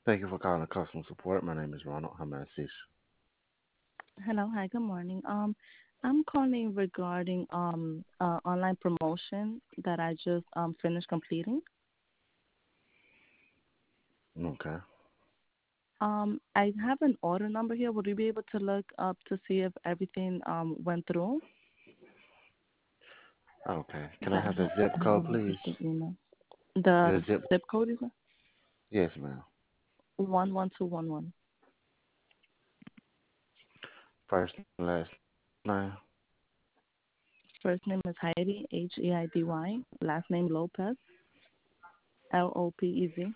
Thank you for calling customer support. My name is Ronald. How may I assist Hello. Hi, good morning. I'm calling regarding online promotion that I just finished completing. you? Okay. I have an order number here. Would you be able to look up to see if everything went through? Okay. Can I But have the zip I have a code, please? receipt email. The The zip. zip code is Yes, ma'am. 11211. First and last name. First name is Heidi, Heidy. Last name Lopez, Lopez.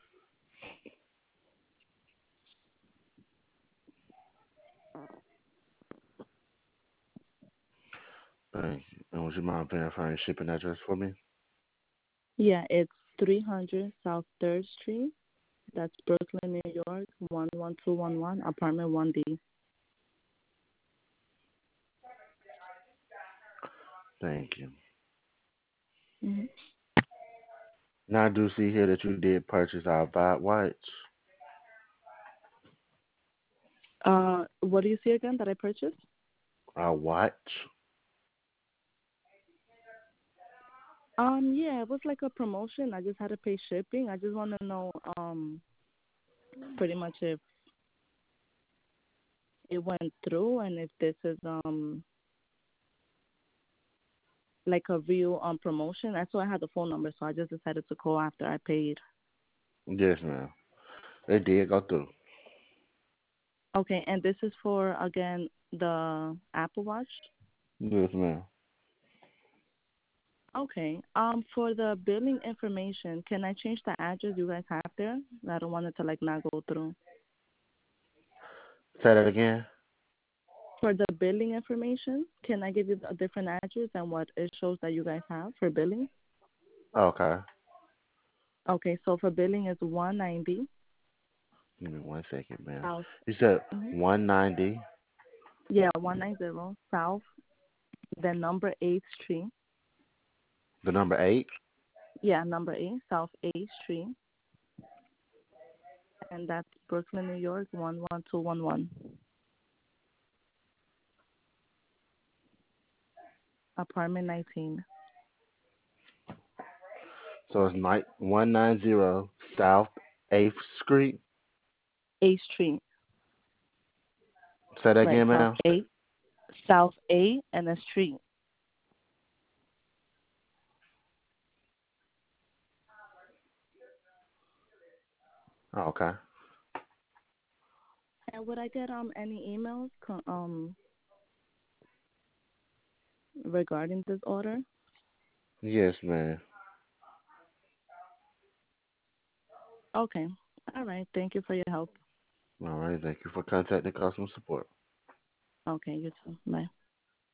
Thank you. And would you mind verifying your shipping address for me? Yeah, it's 300 South 3rd Street. That's Brooklyn, New York, 11211, apartment 1D. Thank you. hmm Now I do see here that you did purchase our Vibe watch. What do you see again that I purchased? Our watch. Yeah, it was like a promotion. I just had to pay shipping. I just want to know, pretty much if it went through and if this is like a real promotion. I saw I had the phone number, so I just decided to call after I paid. Yes, ma'am. It did go through. Okay, and this is for again the Apple Watch. Yes, ma'am. Okay. For the billing information, can I change the address you guys have there? I don't want it to like not go through. Say that again. For the billing information, can I give you a different address than what it shows that you guys have for billing? Okay. Okay, so for billing is 190 Give me 1 second, ma'am. South. You said hmm 190. Yeah, 190 South, then number 8th Street. The number 8. Yeah, number 8, South 8th Street, and that's Brooklyn, New York, 11211, apartment 19, So it's 190 South 8th Street. 8th Street, Say that right, again, South ma'am. 8, South 8, and a street. Okay. And would I get any emails regarding this order? Yes, ma'am. Okay. All right. Thank you for your help. All right. Thank you for contacting customer support. Okay, you too. Bye.